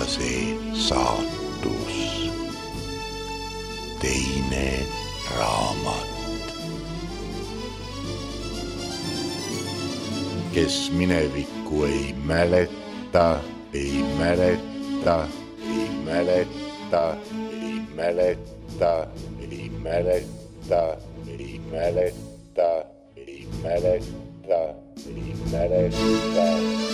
tollase saatus. Teine raamat. Kes minevikku ei mäleta, ei mäleta, ei mäleta, ei mäleta, ei mäleta, ei mäleta, ei mäleta, ei mäleta,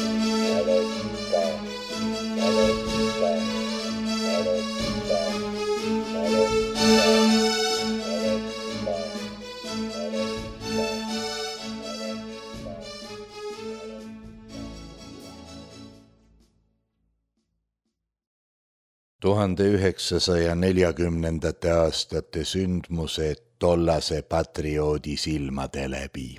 Tuhande 1940. aastate sündmused tollase patrioodi silmade läbi.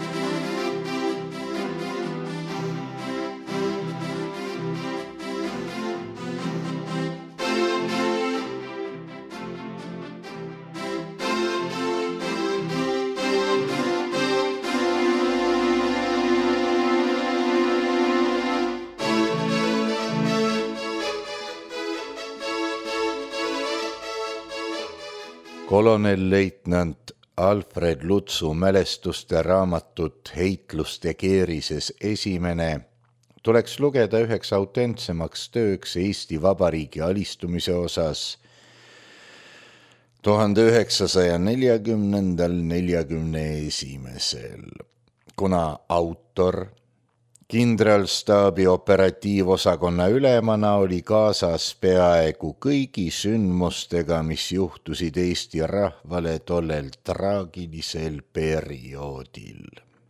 Kolonelleitnant Alfred Lutsu mälestuste raamatut Heitluste keerises esimene tuleks lugeda üheks autentsemaks tööks Eesti Vabariigi alistumise osas 1940–41, kuna autor kindralstaabi operatiivosakonna ülemana oli kaasas peaaegu kõigi sündmustega, mis juhtusid Eesti rahvale tollel traagilisel perioodil.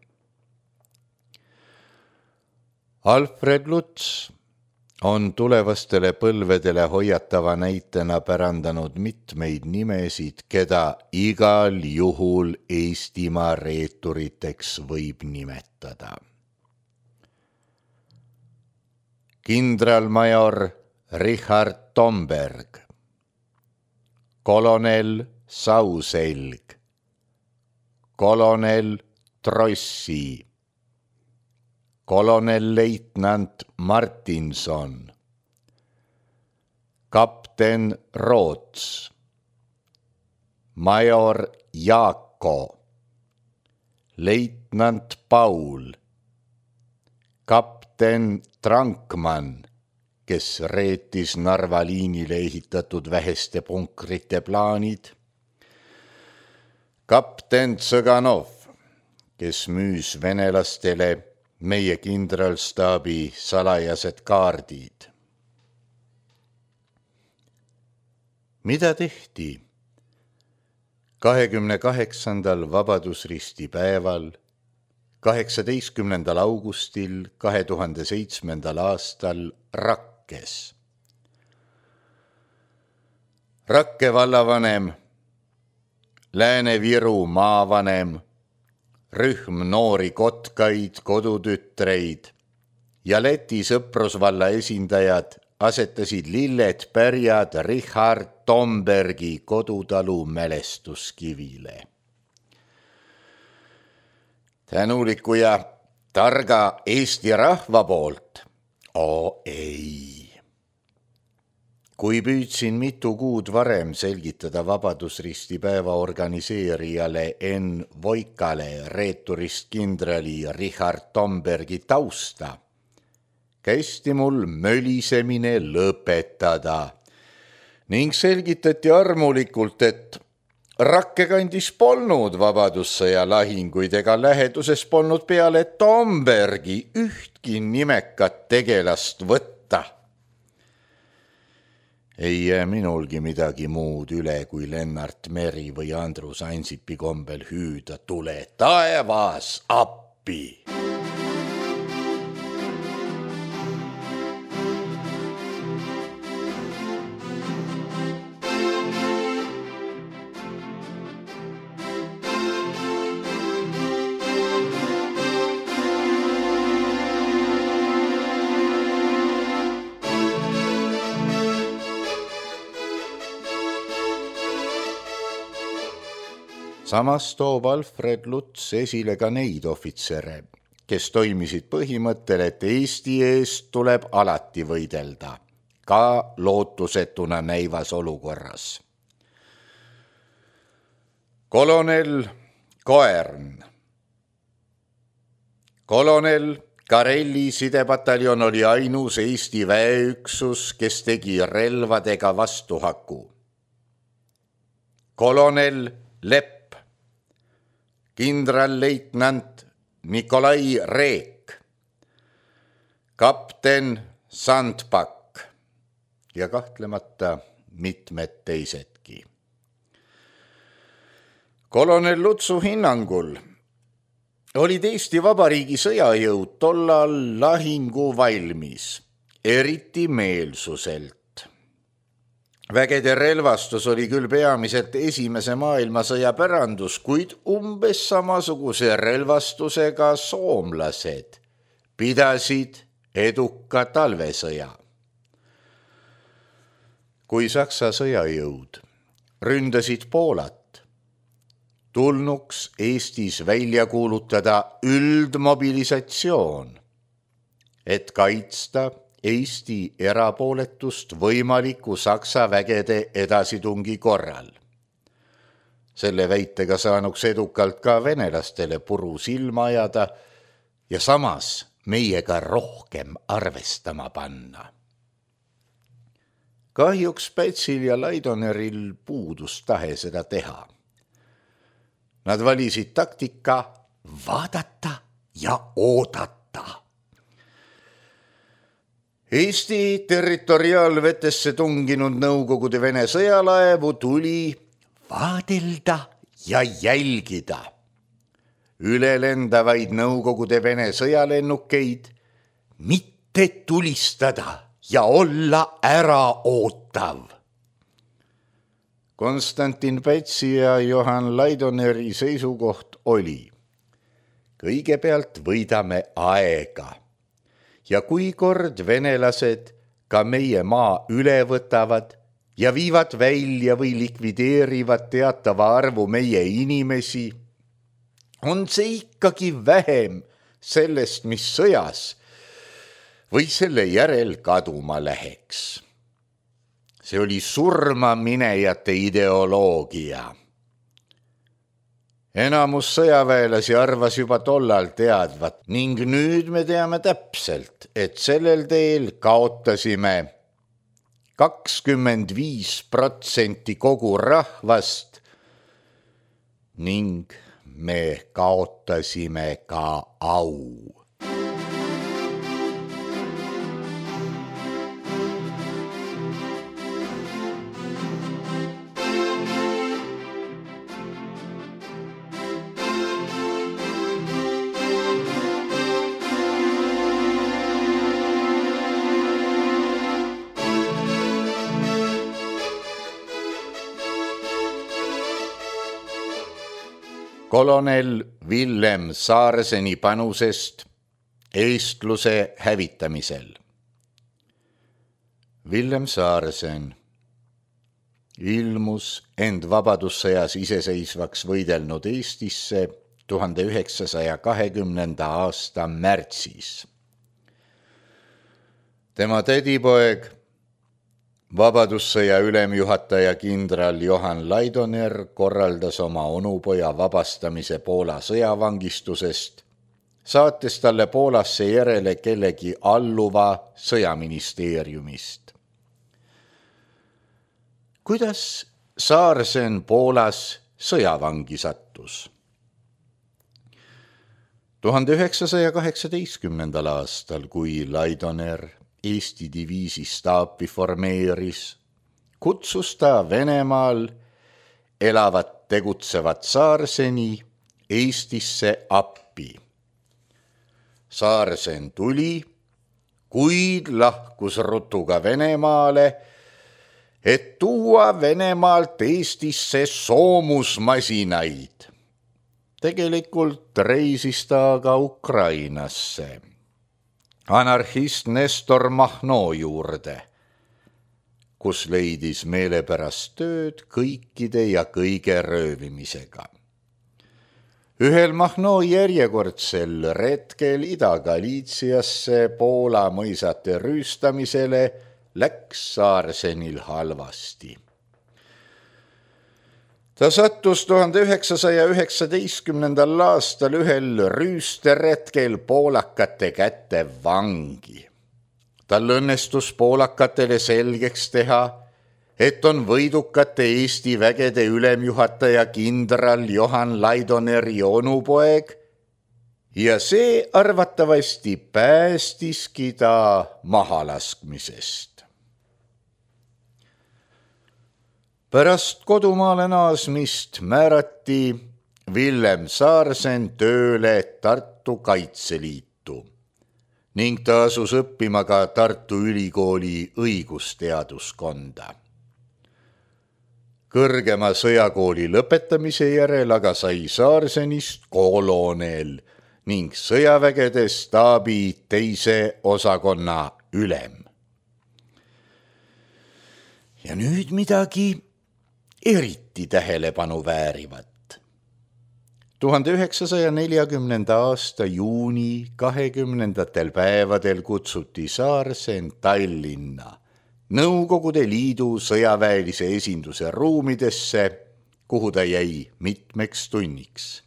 Alfred Luts on tulevastele põlvedele hoiatava näitena pärandanud mitmeid nimesid, keda igal juhul Eestimaa reeturiteks võib nimetada. Kindralmajor Richard Tomberg, kolonel Sauselg, kolonel Trossi, kolonelleitnant Martinson, kapten Roots, major Jaako, leitnant Paul, kapten Trankmann, kes reetis Narva liinile ehitatud väheste punkrite plaanid, kapten Tsõganov, kes müüs venelastele meie kindralstaabi salajased kaardid. Mida tehti 28. Vabadusristi päeval 18. augustil 2007. aastal Rakkes? Rakke vallavanem, Lääne-Viru maavanem, rühm noori kotkaid, kodutütreid ja Läti sõprusvalla esindajad asetasid lilled pärjad Richard Tombergi kodutalu mälestuskivile. Tänuliku ja targa Eesti rahva poolt? Ei. Kui püüdsin mitu kuud varem selgitada Vabadusristi päeva organiseerijale N. Voikale reeturist kindrali Richard Tombergi tausta, kästi mul mölisemine lõpetada ning selgitati armulikult, et Rakke kandis polnud vabadussõja lahinguid ega läheduses polnud peale Tombergi ühtki nimekat tegelast võtta. Ei jää minulgi midagi muud üle, kui Lennart Meri või Andrus Ansipi kombel hüüda: tule taevas appi! Samas toob Alfred Luts esile ka neid ohvitsere, kes toimisid põhimõttel, et Eesti eest tuleb alati võidelda, ka lootusetuna näivas olukorras. Kolonel Koern. Kolonel Kareli sidepataljon oli ainus Eesti väeüksus, kes tegi relvadega vastuhaku. Kolonel Lepp, kindralleitnant Nikolai Reek, kapten Sandbak ja kahtlemata mitmed teisedki. Kolonel Lutsu hinnangul olid Eesti Vabariigi sõjajõud tollal lahingu valmis, eriti meelsuselt. Vägede relvastus oli küll peamiselt Esimese maailmasõja pärandus, kuid umbes samasuguse relvastusega soomlased pidasid eduka talvesõja. Kui Saksa sõjajõud ründasid Poolat, tulnuks Eestis välja kuulutada üldmobilisatsioon, et kaitsta Eesti erapooletust võimaliku Saksa vägede edasitungi korral. Selle väitega saanuks edukalt ka venelastele puru silma ajada ja samas meiega rohkem arvestama panna. Kahjuks Pätsil ja Laidoneril puudus tahe seda teha. Nad valisid taktika vaadata ja oodata. Eesti territoriaalvetesse tunginud Nõukogude Vene sõjalaevu tuli vaadelda ja jälgida. Ülelendavaid Nõukogude Vene sõjalennukeid mitte tulistada ja olla äraootav. Konstantin Pätsi ja Johan Laidoneri seisukoht oli: kõigepealt võidame aega ja kui kord venelased ka meie maa üle võtavad ja viivad välja või likvideerivad teatava arvu meie inimesi, on see ikkagi vähem sellest, mis sõjas või selle järel kaduma läheks. See oli surmaminejate ideoloogia. Enamus sõjaväelasi arvas juba tollal teadvat ning nüüd me teame täpselt, et sellel teel kaotasime 25% kogu rahvast ning me kaotasime ka au. Kolonel Villem Saareseni panusest eestluse hävitamisel. Villem Saaresen ilmus end vabadussõjas iseseisvaks võidelnud Eestisse 1920. aasta märtsis. Tema tädipoeg, vabadussõja ülemjuhataja kindral Johan Laidoner korraldas oma onupoja vabastamise Poola sõjavangistusest, saates talle Poolasse järele kellegi alluva sõjaministeeriumist. Kuidas Saaresen Poolas sõjavangi sattus? 1918. aastal, kui Laidoner Eesti diviisi staapi formeeris, kutsus ta Venemaal elavat tegutsevat Saarseni Eestisse appi. Saarsen tuli, kuid lahkus rutuga Venemaale, et tuua Venemaalt Eestisse soomusmasinaid. Tegelikult reisis ta ka Ukrainasse anarhist Nestor Mahno juurde, kus leidis meelepärast tööd kõikide ja kõige röövimisega. Ühel Mahno järjekordsel retkel Ida-Galiitsiasse Poola mõisate rüüstamisele läks Saarsenil halvasti. Ta sattus 1919. aastal ühel rüüsteretkel poolakate kätte vangi. Tal õnnestus poolakatele selgeks teha, et on võidukate Eesti vägede ülemjuhataja kindral Johan Laidoneri onupoeg ja see arvatavasti päästiski ta mahalaskmisest. Pärast kodumaale naasmist määrati Villem Saarsen tööle Tartu Kaitseliitu ning ta asus õppima ka Tartu Ülikooli õigusteaduskonda. Kõrgema sõjakooli lõpetamise järel aga sai Saarsenist kolonel ning sõjavägede staabi teise osakonna ülem. Ja nüüd midagi eriti tähelepanu väärivat. 1940. aasta juuni 20. päevadel kutsuti Saarsen Tallinna Nõukogude Liidu sõjaväelise esinduse ruumidesse, kuhu ta jäi mitmeks tunniks.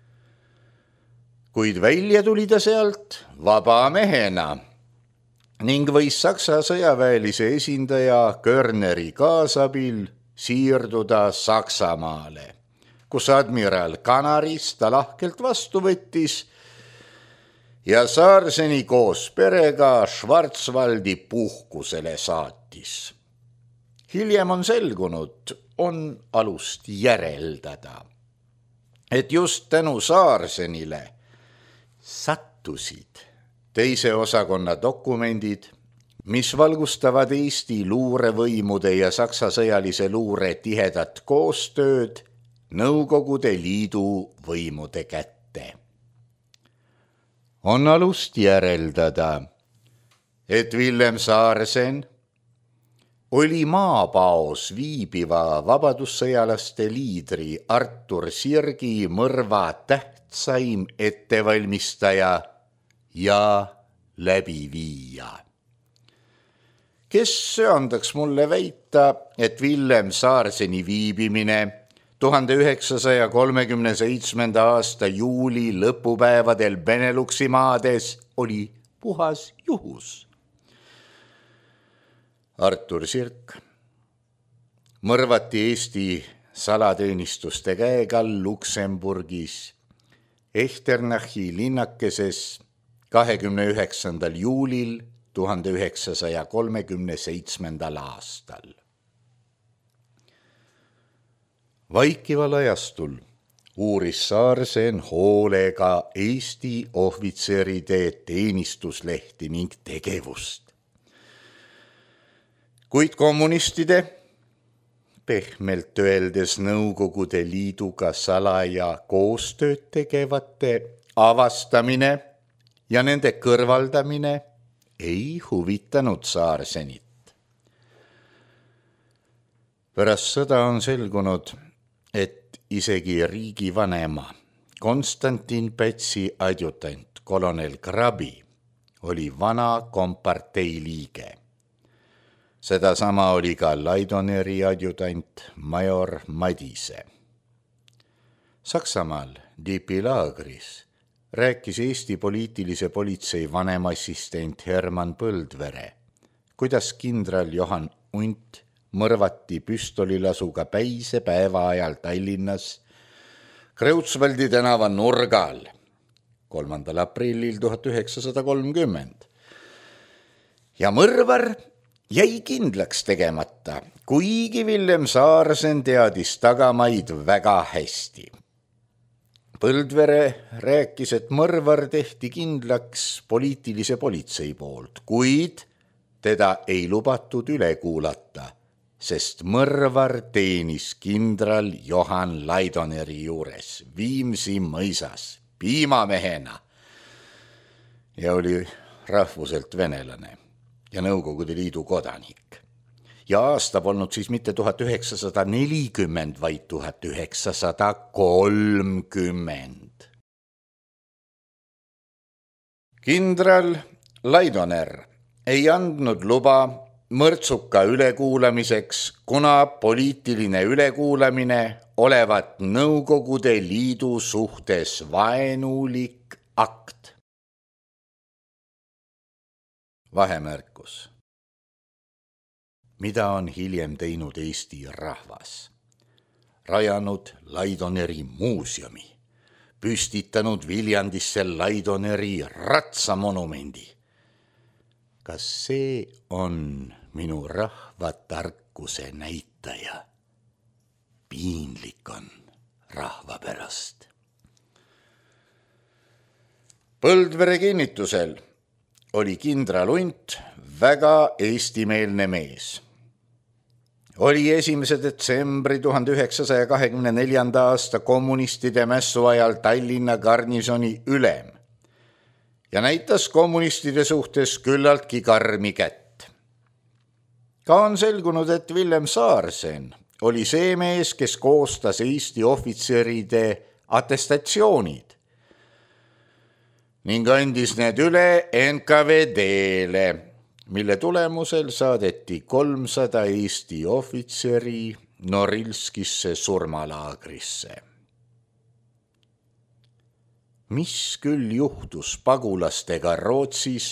Kuid välja tuli ta sealt vaba mehena ning võis Saksa sõjaväelise esindaja Körneri kaasabil siirduda Saksamaale, kus admiral Kanaris ta lahkelt vastu võttis ja Saarseni koos perega Schwarzwaldi puhkusele saatis. Hiljem on selgunud, on alust järeldada, et just tänu Saarsenile sattusid teise osakonna dokumendid, mis valgustavad Eesti luurevõimude ja Saksa sõjalise luure tihedat koostööd Nõukogude Liidu võimude kätte. On alust järeldada, et Villem Saarsen oli maapaos viibiva vabadussõjalaste liidri Artur Sirgi mõrva tähtsaim ettevalmistaja ja läbiviija. Kes söandaks mulle väita, et Villem Saarseni viibimine 1937. aasta juuli lõpupäevadel Beneluxi maades oli puhas juhus. Artur Sirk mõrvati Eesti salateenistuste käega Luksemburgis Echternachi linnakeses 29. juulil 1937. aastal. Vaikival ajastul uuris Saarsen hoolega Eesti ohvitseride teenistuslehti ning tegevust. Kuid kommunistide, pehmelt öeldes Nõukogude Liiduga salaja koostööd tegevate avastamine ja nende kõrvaldamine ei huvitanud Saarsenit. Pärast sõda on selgunud, et isegi riigivanema Konstantin Pätsi adjutant kolonel Krabi oli vana kompartei liige. Sedasama oli ka Laidoneri adjutant major Madise. Saksamaal Dipi laagris rääkis Eesti poliitilise politsei vanemassistent Hermann Põldvere, kuidas kindral Johan Unt mõrvati püstolilasuga päise päeva ajal Tallinnas Kreutzwaldi tänava nurgal 3. aprillil 1930. Ja mõrvar jäi kindlaks tegemata, kuigi Villem Saarsen teadis tagamaid väga hästi. Põldvere rääkis, et mõrvar tehti kindlaks poliitilise politsei poolt, kuid teda ei lubatud üle kuulata, sest mõrvar teenis kindral Johan Laidoneri juures Viimsi mõisas piimamehena ja oli rahvuselt venelane ja Nõukogude Liidu kodanik. Ja aasta polnud siis mitte 1940, vaid 1930. Kindral Laidoner ei andnud luba mõrtsuka ülekuulamiseks, kuna poliitiline ülekuulamine olevat Nõukogude Liidu suhtes vaenulik akt. Vahemärkus. Mida on hiljem teinud Eesti rahvas? Rajanud Laidoneri muuseumi, püstitanud Viljandisse Laidoneri ratsamonumendi. Kas see on minu rahva tarkuse näitaja? Piinlik on rahva pärast. Põldvere kinnitusel oli kindral Unt väga eestimeelne mees. Oli 1. detsembri 1924. aasta kommunistide mässu ajal Tallinna garnisoni ülem ja näitas kommunistide suhtes küllaltki karmi kätt. Ka on selgunud, et Villem Saarsen oli see mees, kes koostas Eesti ohvitseride atestatsioonid ning andis need üle NKVD-le, mille tulemusel saadeti 300 Eesti ohvitseri Norilskisse surmalaagrisse. Mis küll juhtus pagulastega Rootsis,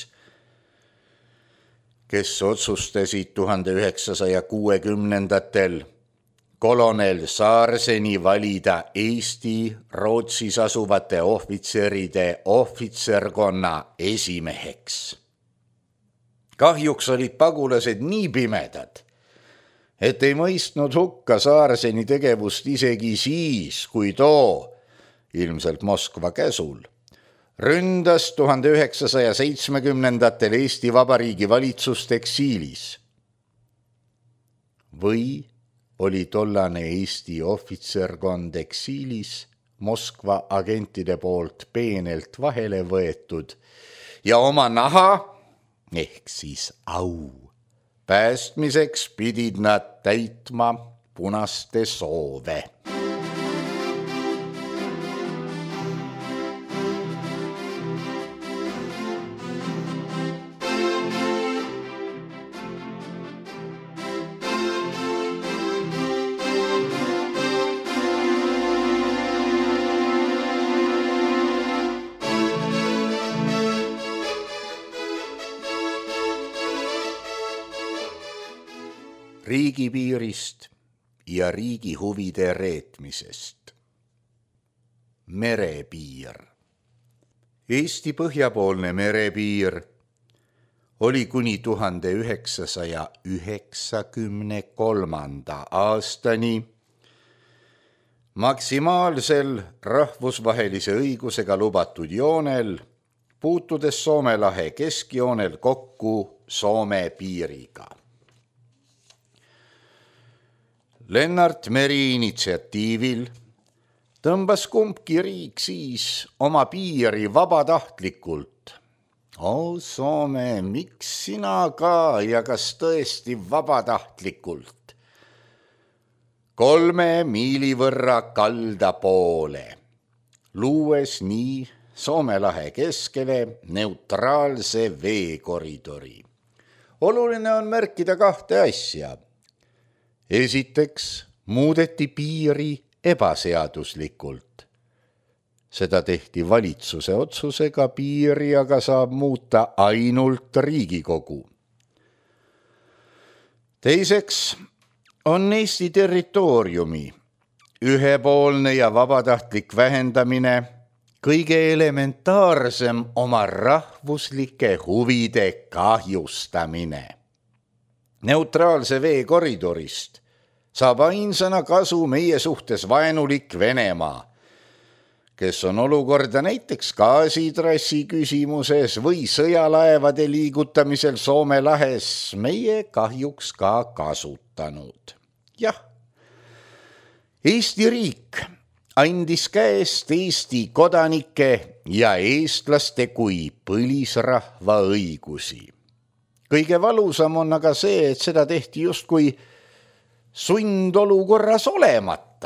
kes otsustasid 1960-ndatel kolonel Saarseni valida Eesti Rootsis asuvate ohvitseride ohvitserkonna esimeheks. Kahjuks olid pagulased nii pimedad, et ei mõistnud hukka Saarseni tegevust isegi siis, kui too ilmselt Moskva käsul ründas 1970-ndatel Eesti Vabariigi valitsust eksiilis. Või oli tollane Eesti ohvitserkond eksiilis Moskva agentide poolt peenelt vahele võetud ja oma naha ehk siis au päästmiseks pidid nad täitma punaste soove. Riigipiirist ja riigi huvide reetmisest. Merepiir. Eesti põhjapoolne merepiir oli kuni 1993. aastani maksimaalsel rahvusvahelise õigusega lubatud joonel, puutudes Soome lahe keskjoonel kokku Soome piiriga. Lennart Meri initsiatiivil tõmbas kumbki riik siis oma piiri vabatahtlikult. Soome, miks sina ka ja kas tõesti vabatahtlikult? 3 miili võrra kalda poole, luues nii Soome lahe keskele neutraalse veekoridori. Oluline on märkida 2 asja. Esiteks muudeti piiri ebaseaduslikult. Seda tehti valitsuse otsusega, piiri aga saab muuta ainult Riigikogu. Teiseks on Eesti territooriumi ühepoolne ja vabatahtlik vähendamine kõige elementaarsem oma rahvuslike huvide kahjustamine. Neutraalse veekoridorist saab ainsana kasu meie suhtes vaenulik Venemaa, kes on olukorda näiteks gaasitrassi küsimuses või sõjalaevade liigutamisel Soome lahes meie kahjuks ka kasutanud. Jah, Eesti riik andis käest Eesti kodanike ja eestlaste kui põlisrahva õigusi. Kõige valusam on aga see, et seda tehti justkui sundolukorras olemata.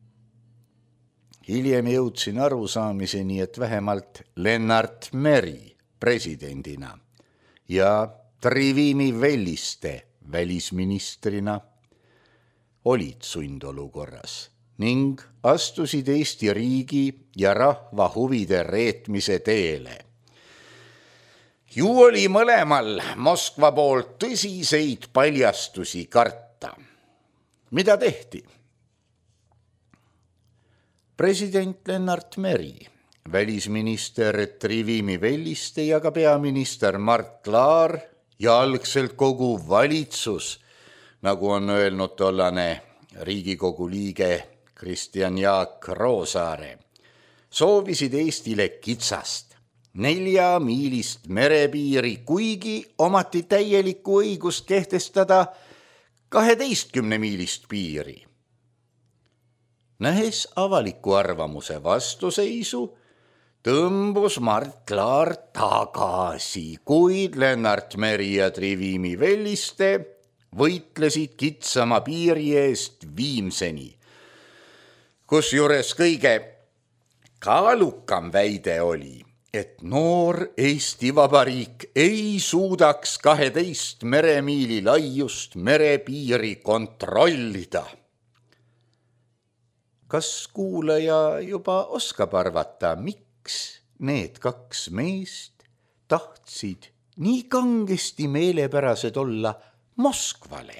Hiljem jõudsin arusaamiseni, et vähemalt Lennart Meri presidendina ja Trivimi Velliste välisministrina olid sundolukorras ning astusid Eesti riigi ja rahva huvide reetmise teele. Ju oli mõlemal Moskva poolt tõsiseid paljastusi karta. Mida tehti? President Lennart Meri, välisminister Trivimi Velliste ja ka peaminister Mart Laar ja algselt kogu valitsus, nagu on öelnud tollane Riigikogu liige Kristjan Jaak Roosaare, soovisid Eestile kitsast 4-miilist merepiiri, kuigi omati täielikku õigust kehtestada 12-miilist piiri. Nähes avaliku arvamuse vastuseisu, tõmbus Mart Laar tagasi, kuid Lennart Meri ja Trivimi Velliste võitlesid kitsama piiri eest viimseni. Kusjuures kõige kaalukam väide oli, et noor Eesti Vabariik ei suudaks 12 meremiili laiust merepiiri kontrollida. Kas kuulaja juba oskab arvata, miks need 2 meest tahtsid nii kangesti meelepärased olla Moskvale?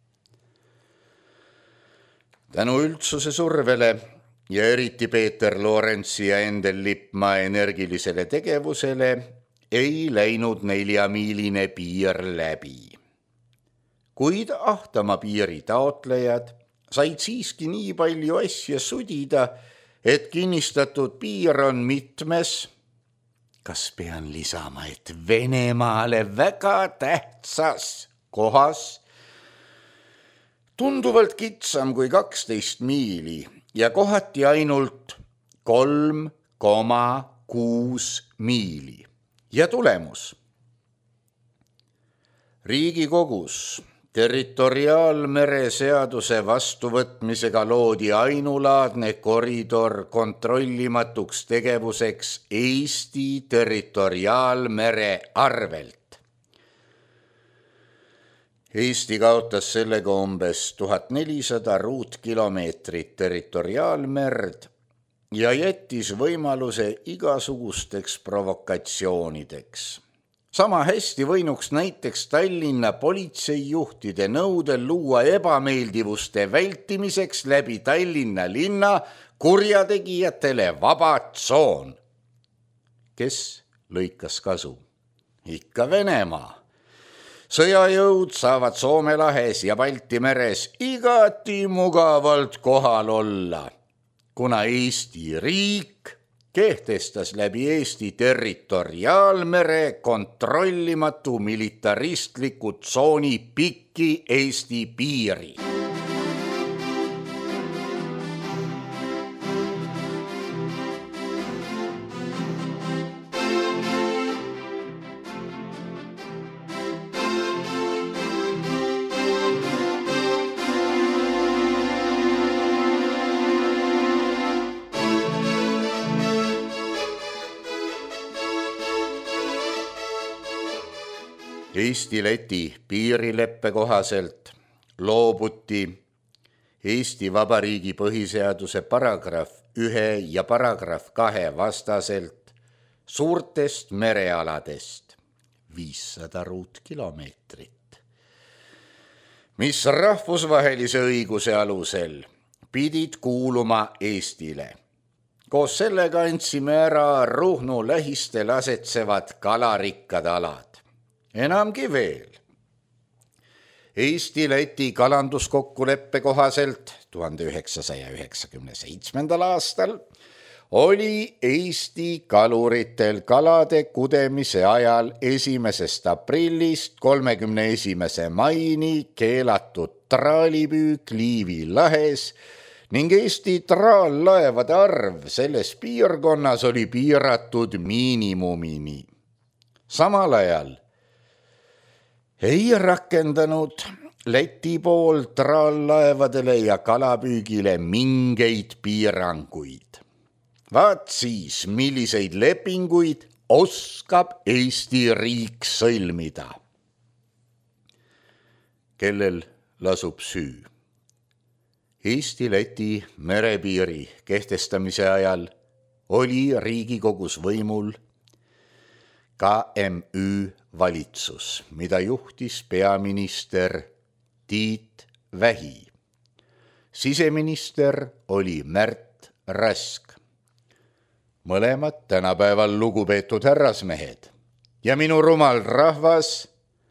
Tänu üldsuse survele ja eriti Peeter Lorentsi ja Endel Lippmaa energilisele tegevusele ei läinud 4-miiline piir läbi. Kuid ahtama piiri taotlejad said siiski nii palju asja sudida, et kinnistatud piir on mitmes, kas pean lisama, et Venemaale väga tähtsas kohas, tunduvalt kitsam kui 12 miili ja kohati ainult 3,6 miili. Ja tulemus. Riigikogus territoriaalmere seaduse vastuvõtmisega loodi ainulaadne koridor kontrollimatuks tegevuseks Eesti territoriaalmere arvelt. Eesti kaotas sellega umbes 1400 ruutkilomeetrit territoriaalmerd ja jättis võimaluse igasugusteks provokatsioonideks. Sama hästi võinuks näiteks Tallinna politseijuhtide nõudel luua ebameeldivuste vältimiseks läbi Tallinna linna kurjategijatele vaba tsoon. Kes lõikas kasu? Ikka Venemaa. Sõjajõud saavad Soome lahes ja Balti meres igati mugavalt kohal olla, kuna Eesti riik kehtestas läbi Eesti territoriaalmere kontrollimatu militaristliku tsooni pikki Eesti piiri. Eesti-Läti piirileppe kohaselt loobuti Eesti Vabariigi põhiseaduse paragrahv 1 ja paragrahv 2 vastaselt suurtest merealadest 500 ruutkilomeetrit, mis rahvusvahelise õiguse alusel pidid kuuluma Eestile. Koos sellega andsime ära Ruhnu lähistel asetsevad kalarikkad alad. Enamgi veel. Eesti-Läti kalanduskokkuleppe kohaselt 1997. aastal oli Eesti kaluritel kalade kudemise ajal 1. aprillist 31. maini keelatud traalipüük Liivi lahes ning Eesti traallaevade arv selles piirkonnas oli piiratud miinimumini. Samal ajal ei rakendanud Läti pool traallaevadele ja kalapüügile mingeid piiranguid. Vaat siis, milliseid lepinguid oskab Eesti riik sõlmida. kellel lasub süü. Eesti-Läti merepiiri kehtestamise ajal oli Riigikogus võimul KMÜ valitsus, mida juhtis peaminister Tiit Vähi. Siseminister oli Märt Rask. Mõlemad tänapäeval lugupeetud härrasmehed ja minu rumal rahvas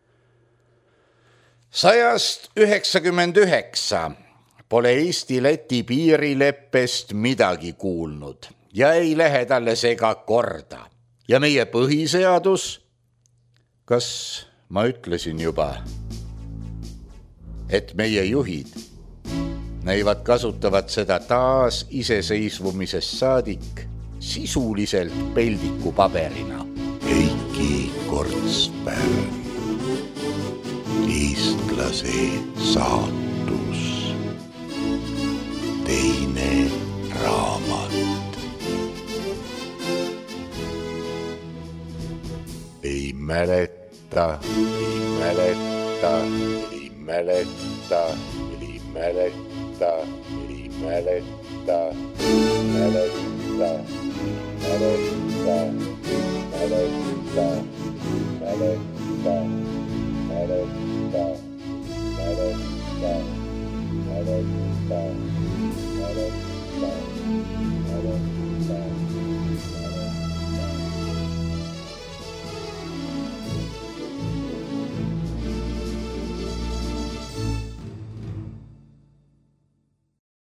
199 pole Eesti-Läti piirileppest midagi kuulnud ja ei lähe talle seega korda. Ja meie põhiseadus, kas ma ütlesin juba, et meie juhid näivad kasutavad seda taas iseseisvumisest saadik sisuliselt peldikupaberina. Heiki Kortsberg, eestlase saatus, teine raamat. Ei mäleta, ei mäleta, ei mäleta, ei mäleta, ei mäleta, mäleta, mäleta, mäleta, mäleta, mäleta, mäleta, mäleta.